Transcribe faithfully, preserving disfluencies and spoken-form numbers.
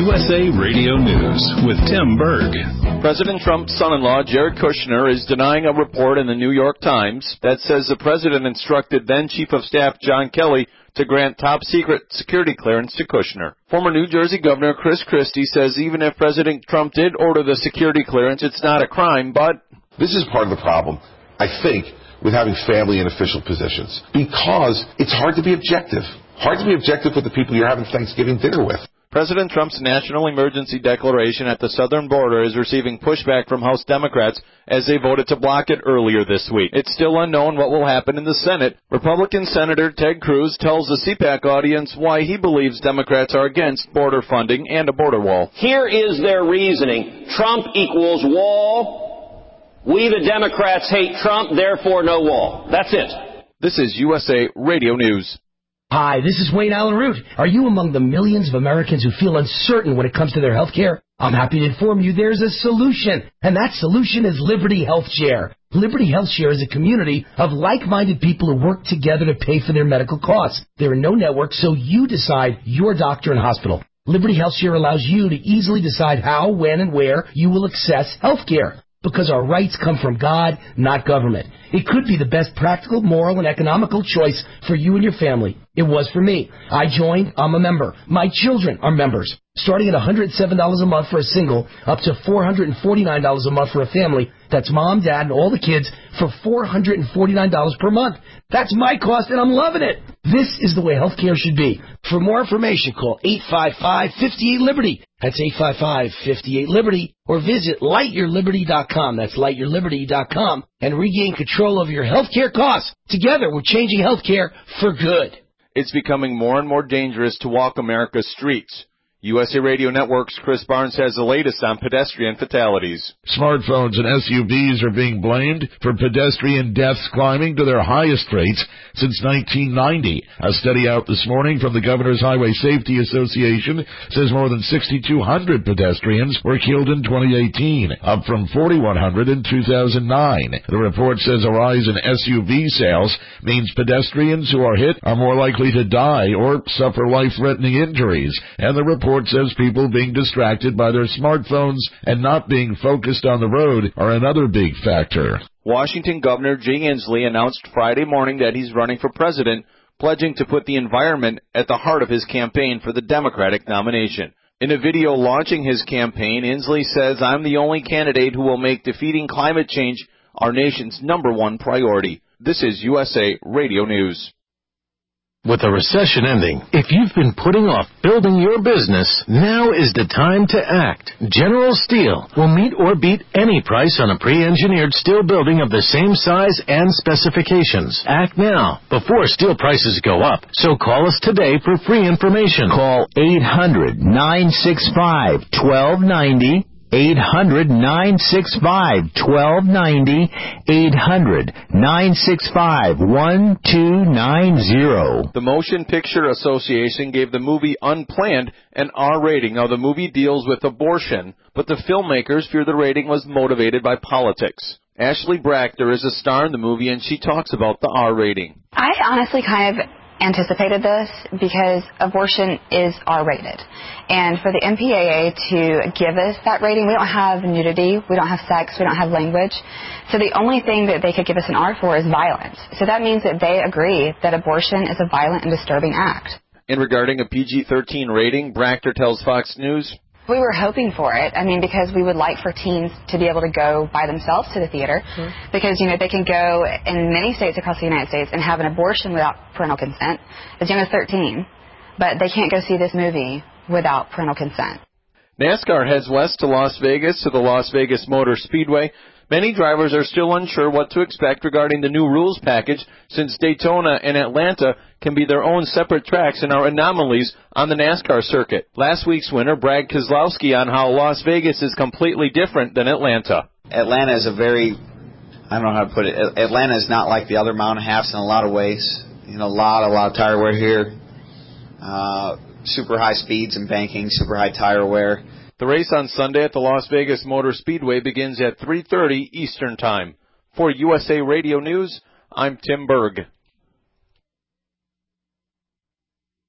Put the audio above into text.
U S A Radio News with Tim Berg. President Trump's son-in-law, Jared Kushner, is denying a report in the New York Times that says the president instructed then Chief of Staff John Kelly to grant top-secret security clearance to Kushner. Former New Jersey Governor Chris Christie says even if President Trump did order the security clearance, it's not a crime, but... This is part of the problem, I think, with having family in official positions, because it's hard to be objective. Hard to be objective with the people you're having Thanksgiving dinner with. President Trump's national emergency declaration at the southern border is receiving pushback from House Democrats as they voted to block it earlier this week. It's still unknown what will happen in the Senate. Republican Senator Ted Cruz tells the C PAC audience why he believes Democrats are against border funding and a border wall. Here is their reasoning. Trump equals wall. We, the Democrats, hate Trump, therefore no wall. That's it. This is U S A Radio News. Hi, this is Wayne Allen Root. Are you among the millions of Americans who feel uncertain when it comes to their health care? I'm happy to inform you there's a solution, and that solution is Liberty Health Share. Liberty Health Share is a community of like-minded people who work together to pay for their medical costs. There are no networks, so you decide your doctor and hospital. Liberty Health Share allows you to easily decide how, when, and where you will access health care. Because our rights come from God, not government. It could be the best practical, moral, and economical choice for you and your family. It was for me. I joined. I'm a member. My children are members. Starting at one hundred seven dollars a month for a single, up to four hundred forty-nine dollars a month for a family. That's mom, dad, and all the kids for four hundred forty-nine dollars per month. That's my cost, and I'm loving it. This is the way healthcare should be. For more information, call eight five five, five eight, Liberty. That's eight five five, five eight, Liberty. Or visit light your liberty dot com. That's light your liberty dot com. And regain control of your healthcare costs. Together, we're changing healthcare for good. It's becoming more and more dangerous to walk America's streets. U S A Radio Network's Chris Barnes has the latest on pedestrian fatalities. Smartphones and S U Vs are being blamed for pedestrian deaths climbing to their highest rates since nineteen ninety. A study out this morning from the Governor's Highway Safety Association says more than six thousand two hundred pedestrians were killed in twenty eighteen, up from four thousand one hundred in two thousand nine. The report says a rise in S U V sales means pedestrians who are hit are more likely to die or suffer life-threatening injuries, and the report says people being distracted by their smartphones and not being focused on the road are another big factor. Washington Governor Jay Inslee announced Friday morning that he's running for president, pledging to put the environment at the heart of his campaign for the Democratic nomination. In a video launching his campaign, Inslee says, "I'm the only candidate who will make defeating climate change our nation's number one priority." This is U S A Radio News. With the recession ending, if you've been putting off building your business, now is the time to act. General Steel will meet or beat any price on a pre-engineered steel building of the same size and specifications. Act now, before steel prices go up. So call us today for free information. Call eight hundred, nine six five, one two nine zero. eight hundred, nine six five, one two nine zero. eight hundred, nine six five, one two nine zero. The Motion Picture Association gave the movie Unplanned an R rating. Now, the movie deals with abortion, but the filmmakers fear the rating was motivated by politics. Ashley Brachter is a star in the movie, and she talks about the R rating. I honestly kind of anticipated this because abortion is R-rated. And for the M P A A to give us that rating, we don't have nudity, we don't have sex, we don't have language. So the only thing that they could give us an R for is violence. So that means that they agree that abortion is a violent and disturbing act. And regarding a P G thirteen rating, Brachter tells Fox News, we were hoping for it. I mean, because we would like for teens to be able to go by themselves to the theater. Mm-hmm. Because, you know, they can go in many states across the United States and have an abortion without parental consent, as young as thirteen. But they can't go see this movie without parental consent. NASCAR heads west to Las Vegas to the Las Vegas Motor Speedway. Many drivers are still unsure what to expect regarding the new rules package, since Daytona and Atlanta can be their own separate tracks and are anomalies on the NASCAR circuit. Last week's winner bragged Keselowski on how Las Vegas is completely different than Atlanta. Atlanta is a very, I don't know how to put it, Atlanta is not like the other mountain halves in a lot of ways. You know, a lot, a lot of tire wear here. Uh, super high speeds and banking, super high tire wear. The race on Sunday at the Las Vegas Motor Speedway begins at three thirty Eastern Time. For U S A Radio News, I'm Tim Berg.